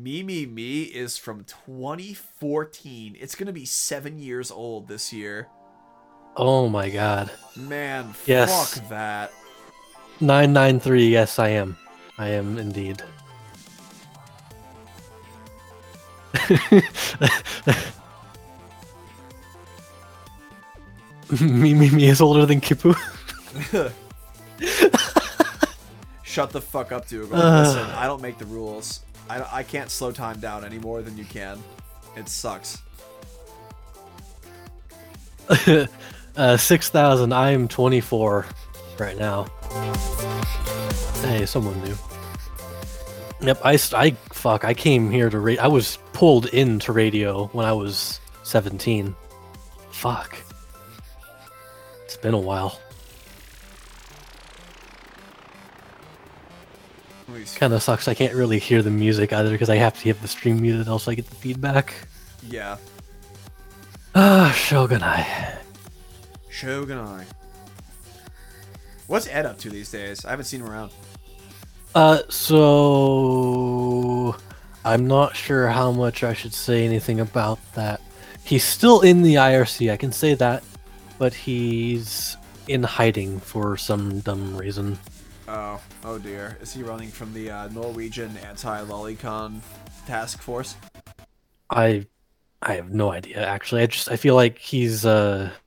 Me Me Me is from 2014. It's gonna be 7 years old this year. Oh my god. Man, fuck Yes. that. 993. Yes, I am. I am indeed. Me is older than Kipu. Shut the fuck up, Dougal. Listen, Uh, I don't make the rules. I can't slow time down any more than you can. It sucks. 6,000. I am 24 right now. Hey, someone new. Yep, fuck, I came here to I was pulled into radio when I was 17. Fuck. It's been a while. Kind of sucks. I can't really hear the music either because I have to have the stream muted, else I get the feedback. Yeah. Ah, Shogunai. Shogunai. What's Ed up to these days? I haven't seen him around. So I'm not sure how much I should say anything about that. He's still in the IRC, I can say that, but he's in hiding for some dumb reason. Oh dear. Is he running from the Norwegian anti-lolicon task force? I I have no idea actually. I feel like he's